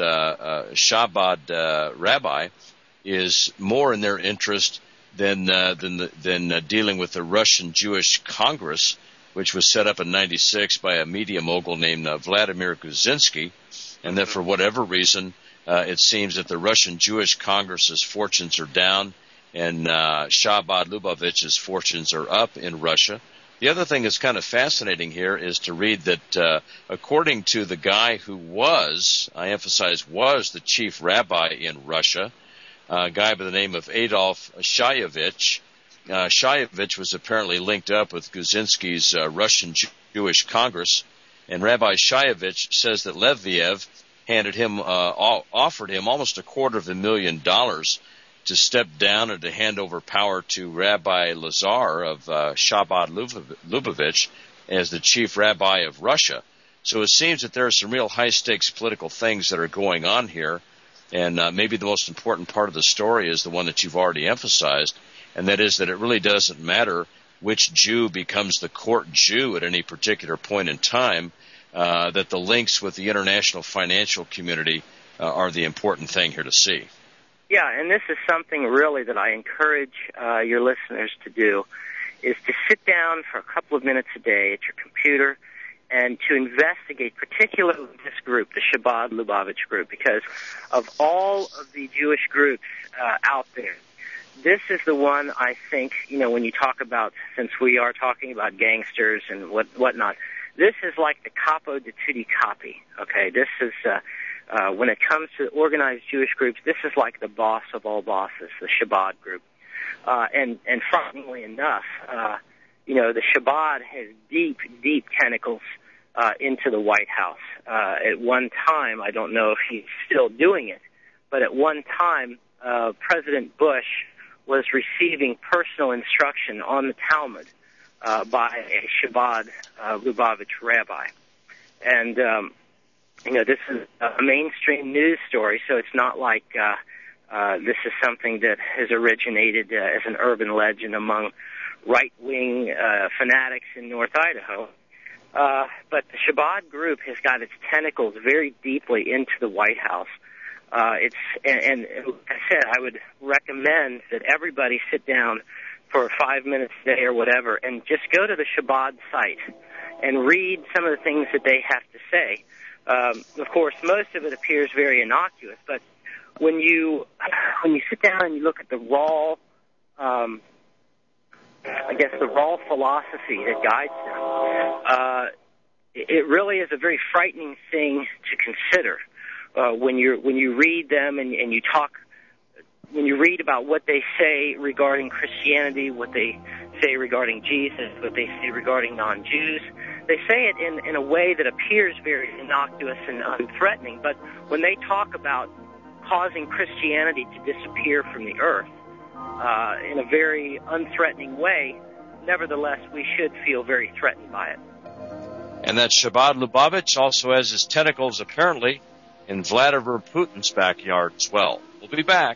Chabad rabbi is more in their interest than dealing with the Russian Jewish Congress, which was set up in '96 by a media mogul named Vladimir Guzinski, and that for whatever reason, it seems that the Russian Jewish Congress's fortunes are down, and Chabad Lubovich's fortunes are up in Russia. The other thing that's kind of fascinating here is to read that according to the guy who was, I emphasize was, the chief rabbi in Russia, a guy by the name of Adolf Shayevich, Shayevich was apparently linked up with Guzinski's Russian Jewish Congress, and Rabbi Shayevich says that Leviev offered him almost $250,000 to step down and to hand over power to Rabbi Lazar of Chabad Lubavitch as the chief rabbi of Russia. So it seems that there are some real high-stakes political things that are going on here, and maybe the most important part of the story is the one that you've already emphasized, and that is that it really doesn't matter which Jew becomes the court Jew at any particular point in time, that the links with the international financial community are the important thing here to see. Yeah, and this is something really that I encourage your listeners to do, is to sit down for a couple of minutes a day at your computer and to investigate particularly this group, the Chabad Lubavitch group, because of all of the Jewish groups out there, this is the one I think, when you talk about, since we are talking about gangsters and whatnot, this is like the capo di tutti capi, okay? This is, when it comes to organized Jewish groups, this is like the boss of all bosses, the Chabad group. And frighteningly enough, the Shabbat has deep, deep tentacles into the White House. At one time, I don't know if he's still doing it, but at one time, President Bush was receiving personal instruction on the Talmud by a Chabad Lubavitch rabbi. And, this is a mainstream news story, so it's not like this is something that has originated as an urban legend among right-wing fanatics in North Idaho. But the Chabad group has got its tentacles very deeply into the White House. And like I said, I would recommend that everybody sit down for 5 minutes a day or whatever and just go to the Chabad site and read some of the things that they have to say. Of course, most of it appears very innocuous, but when you sit down and you look at the raw, the raw philosophy that guides them, it really is a very frightening thing to consider when you read them and you talk. When you read about what they say regarding Christianity, what they say regarding Jesus, what they say regarding non-Jews, they say it in a way that appears very innocuous and unthreatening. But when they talk about causing Christianity to disappear from the earth in a very unthreatening way, nevertheless, we should feel very threatened by it. And that Chabad Lubavitch also has his tentacles, apparently, in Vladimir Putin's backyard as well. We'll be back.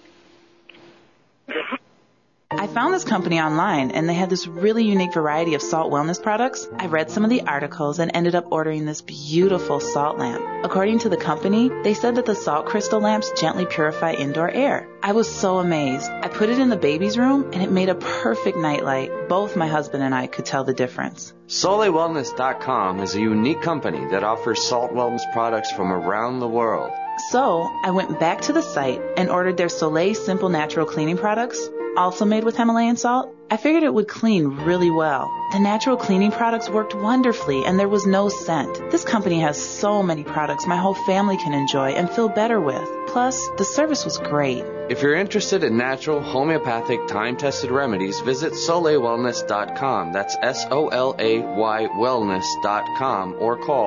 I found this company online, and they had this really unique variety of salt wellness products. I read some of the articles and ended up ordering this beautiful salt lamp. According to the company, they said that the salt crystal lamps gently purify indoor air. I was so amazed. I put it in the baby's room, and it made a perfect nightlight. Both my husband and I could tell the difference. SoleilWellness.com is a unique company that offers salt wellness products from around the world. So I went back to the site and ordered their Soleil Simple Natural Cleaning products, also made with Himalayan salt. I figured it would clean really well. The natural cleaning products worked wonderfully, and there was no scent. This company has so many products my whole family can enjoy and feel better with. Plus, the service was great. If you're interested in natural, homeopathic, time-tested remedies, visit SoleilWellness.com. That's SOLAY wellness.com, or call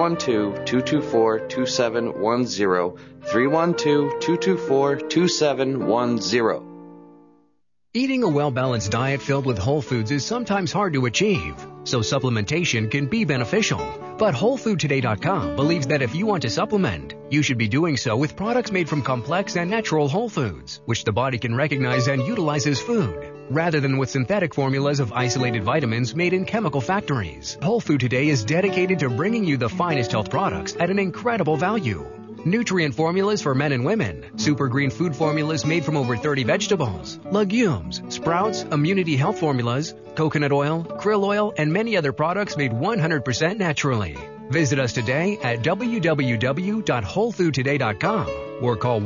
312-224-2710, 312-224-2710. Eating a well-balanced diet filled with whole foods is sometimes hard to achieve, so supplementation can be beneficial. But WholeFoodToday.com believes that if you want to supplement, you should be doing so with products made from complex and natural whole foods, which the body can recognize and utilize as food, rather than with synthetic formulas of isolated vitamins made in chemical factories. Whole Food Today is dedicated to bringing you the finest health products at an incredible value. Nutrient formulas for men and women, super green food formulas made from over 30 vegetables, legumes, sprouts, immunity health formulas, coconut oil, krill oil, and many other products made 100% naturally. Visit us today at www.wholefoodtoday.com or call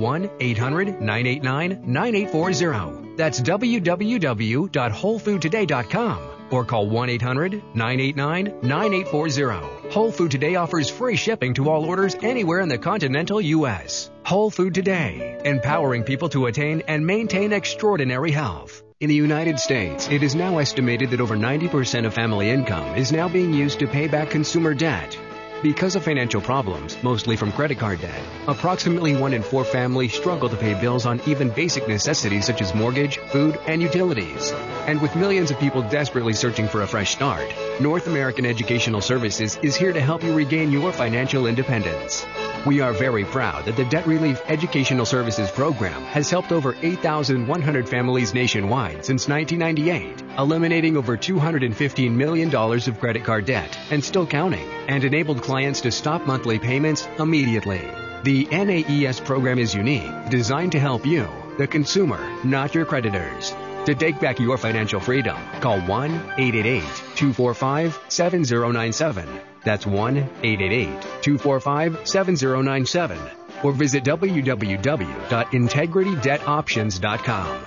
1-800-989-9840. That's www.wholefoodtoday.com. or call 1-800-989-9840. Whole Food Today offers free shipping to all orders anywhere in the continental U.S. Whole Food Today, empowering people to attain and maintain extraordinary health. In the United States, it is now estimated that over 90% of family income is now being used to pay back consumer debt. Because of financial problems, mostly from credit card debt, approximately 1 in 4 families struggle to pay bills on even basic necessities such as mortgage, food, and utilities. And with millions of people desperately searching for a fresh start, North American Educational Services is here to help you regain your financial independence. We are very proud that the Debt Relief Educational Services Program has helped over 8,100 families nationwide since 1998, eliminating over $215 million of credit card debt and still counting, and enabled clients to stop monthly payments immediately. The NAES program is unique, designed to help you, the consumer, not your creditors. To take back your financial freedom, call 1-888-245-7097. That's 1-888-245-7097. Or visit www.integritydebtoptions.com.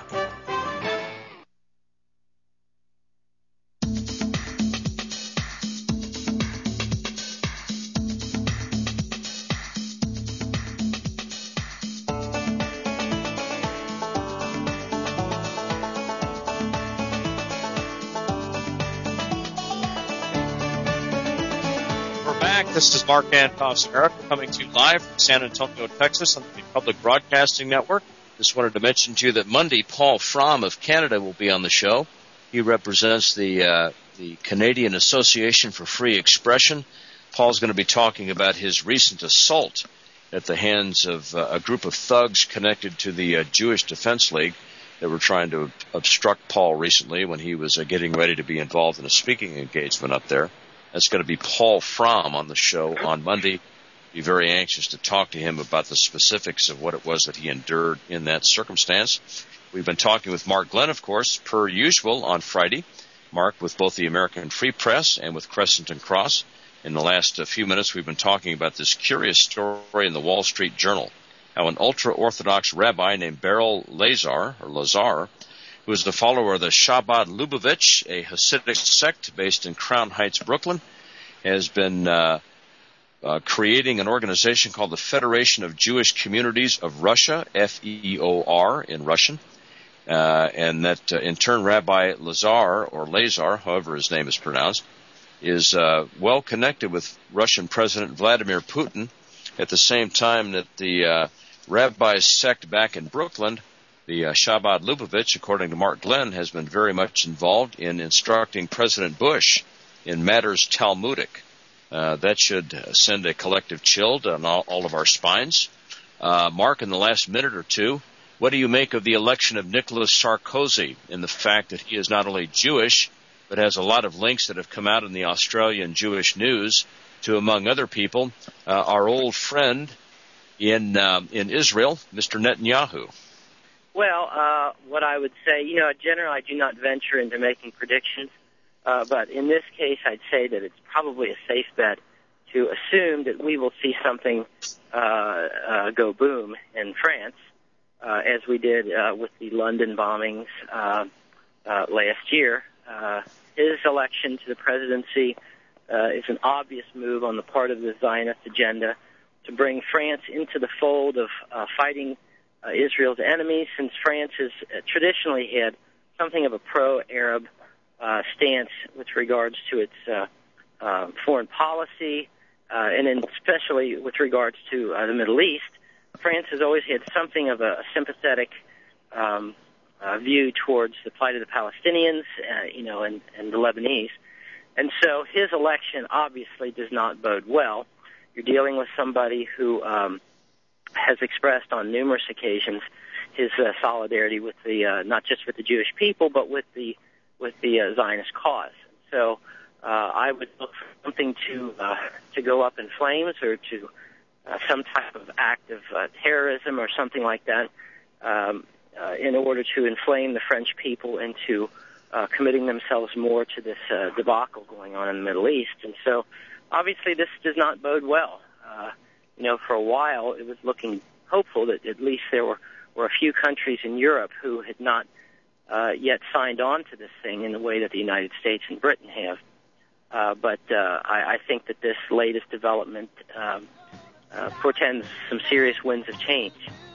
This is Mark Antoff's America, coming to you live from San Antonio, Texas on the Republic Broadcasting Network. Just wanted to mention to you that Monday, Paul Fromm of Canada will be on the show. He represents the Canadian Association for Free Expression. Paul's going to be talking about his recent assault at the hands of a group of thugs connected to the Jewish Defense League that were trying to obstruct Paul recently when he was getting ready to be involved in a speaking engagement up there. That's going to be Paul Fromm on the show on Monday. Be very anxious to talk to him about the specifics of what it was that he endured in that circumstance. We've been talking with Mark Glenn, of course, per usual on Friday. Mark with both the American Free Press and with Crescent and Cross. In the last few minutes, we've been talking about this curious story in the Wall Street Journal, how an ultra-Orthodox rabbi named Beryl Lazar, who is the follower of the Chabad Lubavitch, a Hasidic sect based in Crown Heights, Brooklyn, has been creating an organization called the Federation of Jewish Communities of Russia, FEOR in Russian, and that in turn Rabbi Lazar, however his name is pronounced, is well connected with Russian President Vladimir Putin, at the same time that the rabbi's sect back in Brooklyn, the Chabad Lubavitch, according to Mark Glenn, has been very much involved in instructing President Bush in matters Talmudic. That should send a collective chill down all of our spines. Mark, in the last minute or two, what do you make of the election of Nicolas Sarkozy and the fact that he is not only Jewish, but has a lot of links that have come out in the Australian Jewish news to, among other people, our old friend in Israel, Mr. Netanyahu? Well, what I would say, generally I do not venture into making predictions, but in this case I'd say that it's probably a safe bet to assume that we will see something go boom in France, as we did with the London bombings last year. His election to the presidency is an obvious move on the part of the Zionist agenda to bring France into the fold of fighting Israel's enemies, since France has traditionally had something of a pro-Arab stance with regards to its foreign policy, and especially with regards to the Middle East. France has always had something of a sympathetic view towards the plight of the Palestinians, and the Lebanese. And so his election obviously does not bode well. You're dealing with somebody who has expressed on numerous occasions his solidarity with the not just with the Jewish people, but with the Zionist cause. So I would look for something to go up in flames, or to some type of act of terrorism or something like that, in order to inflame the French people into committing themselves more to this debacle going on in the Middle East. And so obviously this does not bode well. For a while it was looking hopeful that at least there were a few countries in Europe who had not yet signed on to this thing in the way that the United States and Britain have. But I think that this latest development portends some serious winds of change.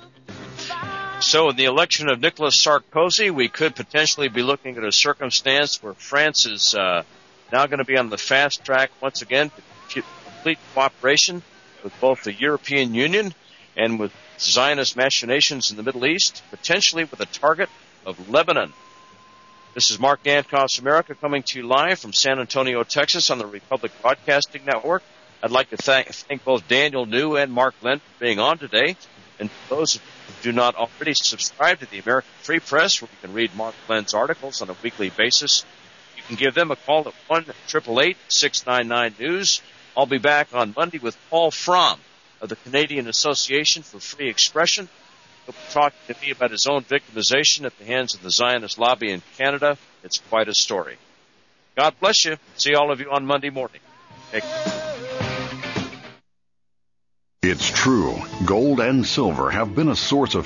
So in the election of Nicolas Sarkozy, we could potentially be looking at a circumstance where France is now going to be on the fast track once again to complete cooperation with both the European Union and with Zionist machinations in the Middle East, potentially with a target of Lebanon. This is Mark Antoff's America, coming to you live from San Antonio, Texas on the Republic Broadcasting Network. I'd like to thank both Daniel New and Mark Glenn for being on today. And for those who do not already subscribe to the American Free Press, where you can read Mark Glenn's articles on a weekly basis, you can give them a call at 1-888-699-NEWS. I'll be back on Monday with Paul Fromm of the Canadian Association for Free Expression. He'll be talking to me about his own victimization at the hands of the Zionist lobby in Canada. It's quite a story. God bless you. See all of you on Monday morning. Take care. It's true. Gold and silver have been a source of